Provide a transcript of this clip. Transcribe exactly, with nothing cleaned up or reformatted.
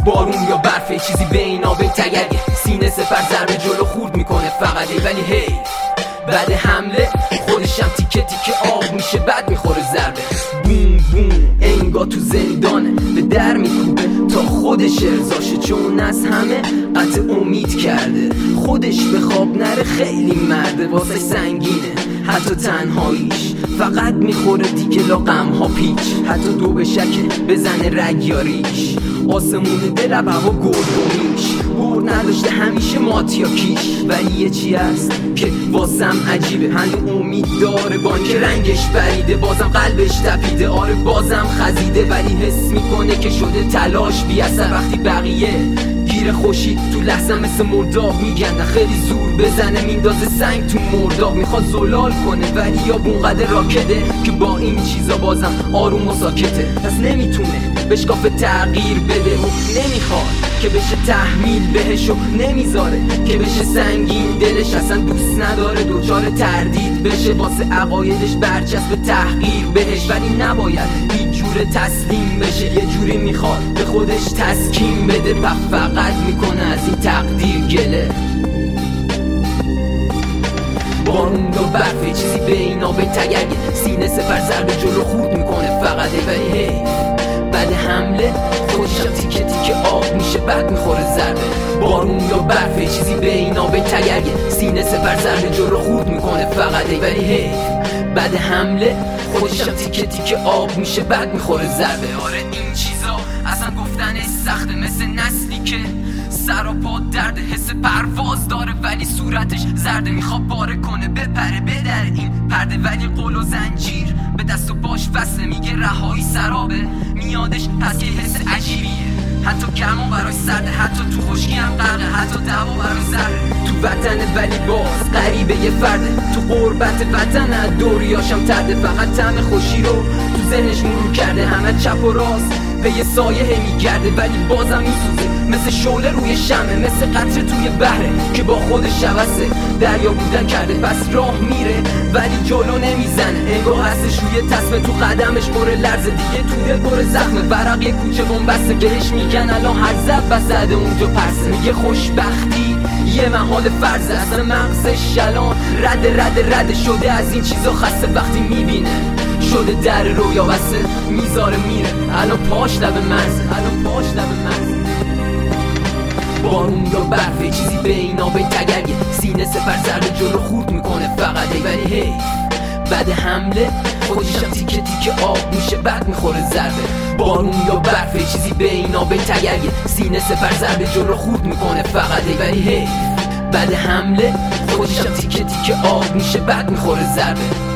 بارون یا برفه چیزی بین آب تگرگه، سینه سپر ضربه جلو خورد میکنه فقط، ولی هی بعد حمله خودشم تیکه تیکه آب میشه بعد میخوره ضربه. بوم بوم انگا تو زندانه به در میکوبه تا خودش ارضاشه، چون از همه قطع امید کرده خودش به خواب نره، خیلی مرده واسه سنگینه حتی تنهاییش، فقط میخوره دیگه لا غمها پیچ، حتی دو به شکه بزنه رگ یاریش، آسمون دل هوا گردونیش، برد نداشته همیشه مات یا کیش، ولی یه چی هست که واسم عجیبه، هنو امید داره بان که رنگش بریده، بازم قلبش تپیده، آره بازم خزیده، ولی حس میکنه که شده تلاش بی اثر، وقتی بقیه گیر خوشی تو لحظه مثل مرداب میگن خیلی زور بزنه میندازه سنگ تو مرداب، میخواد زلال کنه ولی یا بونقدر راکده که با این چیزا بازم آروم و ساکته، پس نمیتونه بشکاف تغییر بده و نمیخواد که بشه تحمیل بهش و نمیذاره که بشه سنگین، دلش اصلا دوست نداره دوچار تردید بشه، واسه عقایدش برچسب تحقیر بهش، ولی نباید هیچ جور تسلیم بشه، یه جوری میخواد به خودش تسکین بده، پس فقط میکنه از این تقدیر گله. بارون و برفه چیزی بین آب تگرگه، سینه سپر ضربه جلو خورد میکنه فقط، ولی هی بعد حمله خودشم تیکه تیکه آب میشه بعد میخوره ضربه. بارون یا برفه چیزی بین آب تگرگه، سینه سپر ضربه جلو خورد میکنه فقط، ولی هی بعد حمله خودشم تیکه تیکه آب میشه بعد میخوره ضربه. آره این چیزا اصلا گفتنش سخته، مثل نسلی که سر و پا درد حس پرواز داره ولی صورتش زرده، میخواد باره کنه بپره بدر این پرده، ولی قول و زنجیر به دست و باش وصله، میگه رهایی سرابه میادش پس یه حس عجیبیه، حتی گرما براش سرده، حتی تو خشکی هم غرقه، حتی دوا براش زرده، تو وطنه ولی باز غریبه یه فرده، تو غربت وطنه دوریاشم ترده، فقط طعم خوشی رو تو ذهنش مرور کرده، همه چپ و راست به یه سایه میگرده ولی بازم میسوزه، مثل شعله روی شمه، مثل قطره توی بحره که با خودش شبسه دریا بودن کرده، پس راه میره ولی جلو نمیزنه، انگاه هستش روی تصمه، تو قدمش بره لرزه، دیگه تو دل بره زخمه، ورق یه کوچه بنبسته گهش میگن الان هر زب بسده اونجا پرسه، میگه خوشبختی یه محال فرضه، اصلا مغزش الان رد رد رد شده از این چیزا، خسته وقتی میبینه شده در رویا بسته میذاره میره، الان پاش لب مرزه، الان پاش لب مرزه. بارون یا برفه چیزی بین آب تگرگه، سینه سپر ضربه جلو خورد میکنه فقط، ولی هی بعد حمله خودشم تیکه تیکه آب میشه بعد میخوره ضربه. بارون یا برفه چیزی بین آب تگرگه، سینه سپر ضربه جلو خورد میکنه فقط، ولی هی بعد حمله خودشم تیکه تیکه آب میشه بعد میخوره ضربه.